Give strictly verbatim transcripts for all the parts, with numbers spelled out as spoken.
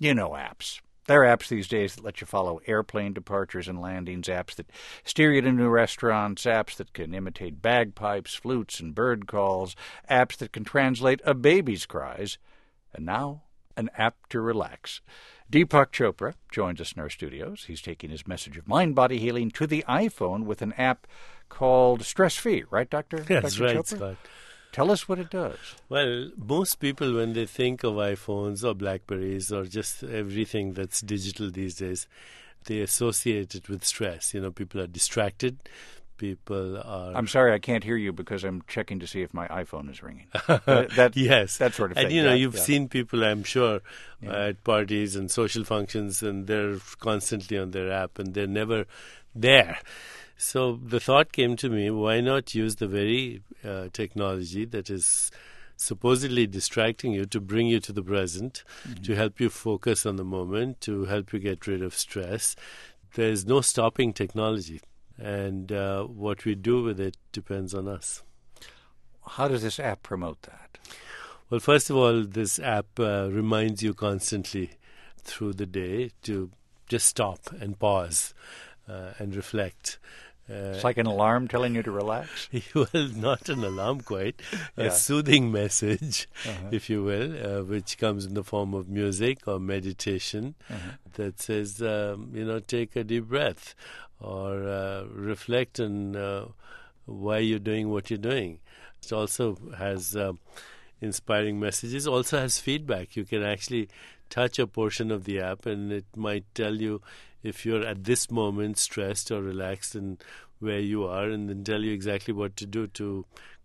You know apps. There are apps these days that let you follow airplane departures and landings, apps that steer you to new restaurants, apps that can imitate bagpipes, flutes, and bird calls, apps that can translate a baby's cries, and now an app to relax. Deepak Chopra joins us in our studios. He's taking his message of mind-body healing to the iPhone with an app called Stress Free, right, Doctor? That's Doctor right, Chopra? Scott. Tell us what it does. Well, most people, when they think of iPhones or Blackberries or just everything that's digital these days, they associate it with stress. You know, people are distracted. People are... I'm sorry, I can't hear you because I'm checking to see if my iPhone is ringing. that, that, yes. That sort of thing. And, you know, yeah, you've yeah. seen people, I'm sure, yeah. uh, at parties and social functions, and they're constantly on their app, and they're never there. So the thought came to me, why not use the very uh, technology that is supposedly distracting you to bring you to the present, mm-hmm. to help you focus on the moment, to help you get rid of stress. There's no stopping technology, and uh, what we do with it depends on us. How does this app promote that? Well, first of all, this app uh, reminds you constantly through the day to just stop and pause uh, and reflect. Uh, it's like an alarm telling you to relax? Well, not an alarm quite. yeah. A soothing message, uh-huh. if you will, uh, which comes in the form of music or meditation uh-huh. that says, um, you know, take a deep breath or uh, reflect on uh, why you're doing what you're doing. It also has uh, inspiring messages, also has feedback. You can actually touch a portion of the app and it might tell you if you're at this moment stressed or relaxed and where you are, and then tell you exactly what to do to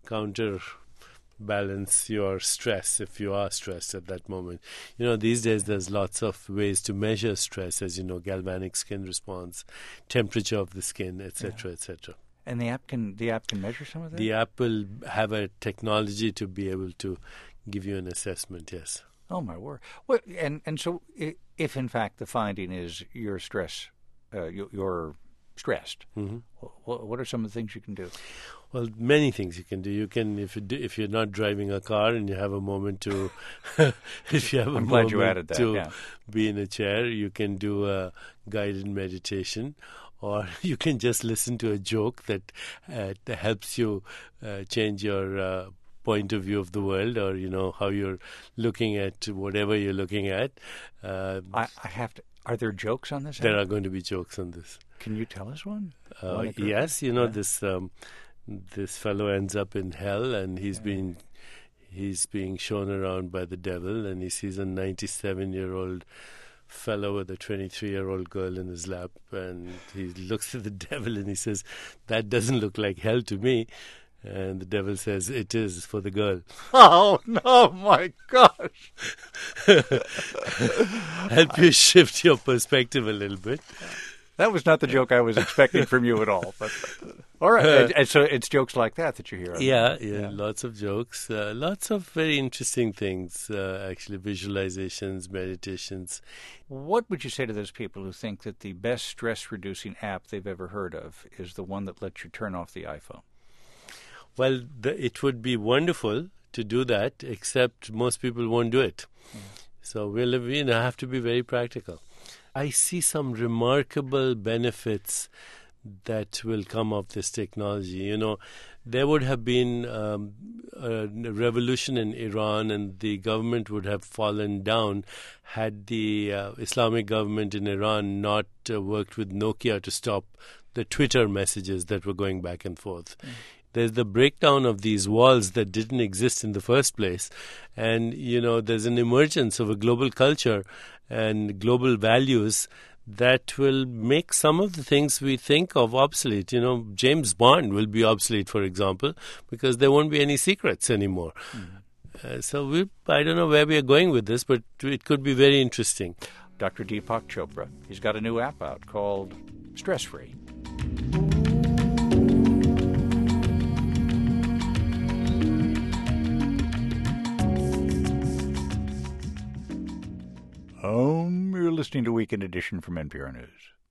counterbalance your stress if you are stressed at that moment. You know, these days there's lots of ways to measure stress, as you know, galvanic skin response, temperature of the skin, et cetera, yeah. et cetera. And the app can the app can measure some of that? The app will have a technology to be able to give you an assessment, yes. Oh, my word. Well, and, and so if, in fact, the finding is you're stress, uh, you're stressed, mm-hmm. what are some of the things you can do? Well, many things you can do. You can, if you do, if you're not driving a car and you have a moment to, if you have a I'm glad moment you added that, to yeah. be in a chair, you can do a guided meditation. Or you can just listen to a joke that, uh, that helps you uh, change your uh, point of view of the world, or you know how you're looking at whatever you're looking at. Uh, I, I have to. Are there jokes on this? There are going to be jokes on this. Can you tell us one? Uh, one yes, you know yeah. this. Um, this fellow ends up in hell, and he's yeah. being he's being shown around by the devil, and he sees a ninety-seven-year-old fellow with a twenty-three-year-old girl in his lap, and he looks at the devil and he says, "That doesn't look like hell to me." And the devil says, "It is for the girl." Oh, no, my gosh. Help you shift your perspective a little bit. That was not the joke I was expecting from you at all. But all right. Uh, and so it's jokes like that that you hear. Yeah, yeah, yeah, lots of jokes. Uh, lots of very interesting things, uh, actually, visualizations, meditations. What would you say to those people who think that the best stress-reducing app they've ever heard of is the one that lets you turn off the iPhone? Well, the, it would be wonderful to do that, except most people won't do it. Mm. So we'll you know, have to be very practical. I see some remarkable benefits that will come of this technology. You know, there would have been um, a revolution in Iran and the government would have fallen down had the uh, Islamic government in Iran not uh, worked with Nokia to stop the Twitter messages that were going back and forth. Mm. There's the breakdown of these walls that didn't exist in the first place. And, you know, there's an emergence of a global culture and global values that will make some of the things we think of obsolete. You know, James Bond will be obsolete, for example, because there won't be any secrets anymore. Mm-hmm. Uh, so we, I don't know where we are going with this, but it could be very interesting. Doctor Deepak Chopra, he's got a new app out called Stress Free. Um, you're listening to Weekend Edition from N P R News.